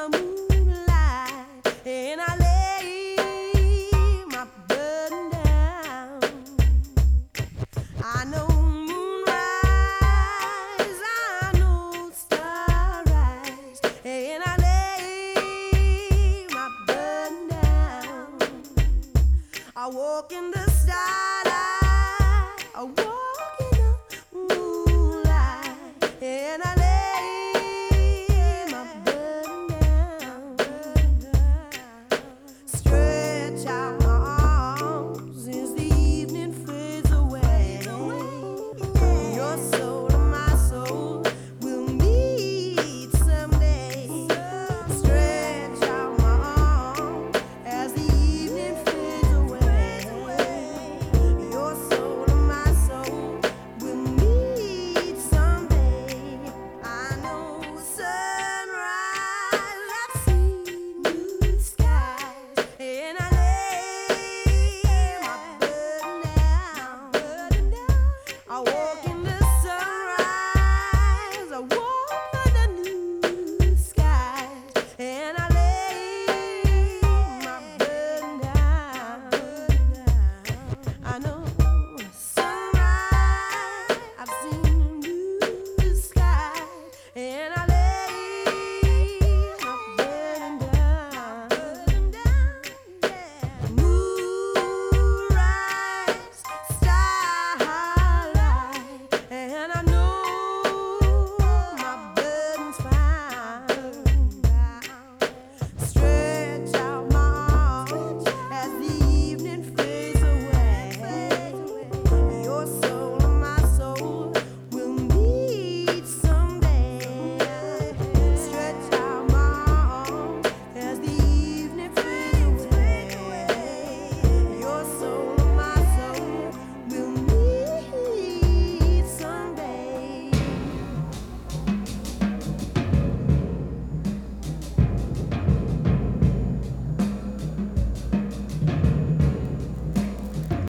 the moonlight, and I lay my burden down. I know moonrise, I know starrise, and I lay my burden down. I walk in the starlight, I walk